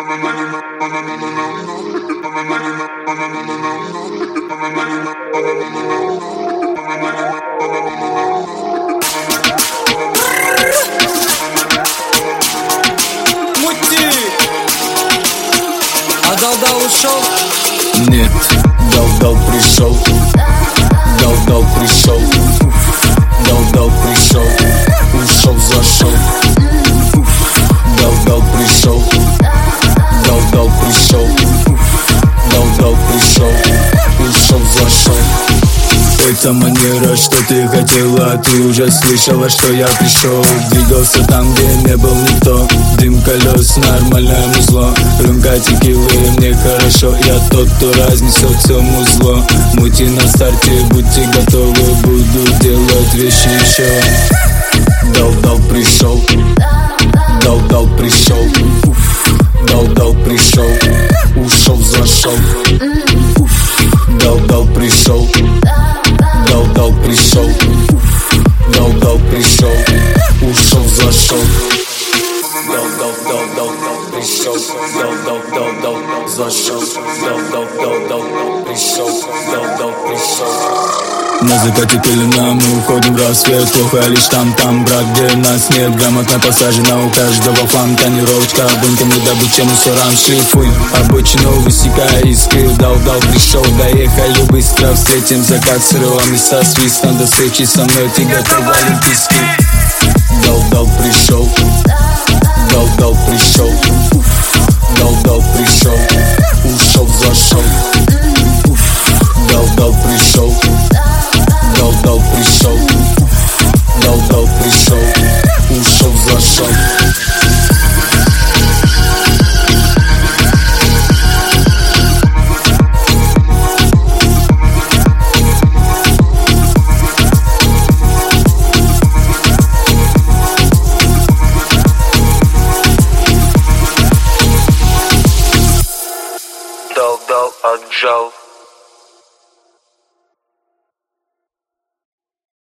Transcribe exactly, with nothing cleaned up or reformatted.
Мути! А дал-дал ушел? Нет, дал-дал пришел. Дал-дал пришел. Дал-дал пришел. Ушел, зашел. Дал-дал пришел. Дал-дал пришел. Дал-дал пришел. Ушел, зашел. Это манера, что ты хотела. Ты уже слышала, что я пришел. Двигался там, где не был никто. Дым колес, нормальное музло. Рюмка текилы, мне хорошо. Я тот, кто разнесет все музло. Мути на старте, будьте готовы. Буду делать вещи еще. Дал-дал пришел. Дал-дал пришел. Дал-дал пришел. Ушел, зашел. Дал-дал пришел. Дал-дал пришел. Дал-дал пришел. Ушел, зашел. Дал-дал-дал-дал-дал пришел. Дал-дал-дал-дал зашел. Дал-дал-дал-дал пришел. Дал-дал пришел. На закате пелена, мы уходим в рассвет. Плохо лишь там-там, брат, где нас нет. Грамотно посажена у каждого фан. Тонировочка, бунтами добыча мусорам. Шлифуй обочину, высекая искры. Дал-дал пришел, доехали быстро. Встретим закат сырого мяса. Свистом до встречи со мной, ты готова олимпийский. Дал-дал пришел. Дал-дал пришел. Дал-дал пришел. Ушел, зашел. Дал-дал пришел. Дал-дал пришел. Дал-дал пришел. Ушел, зашел. Дал-дал отжал.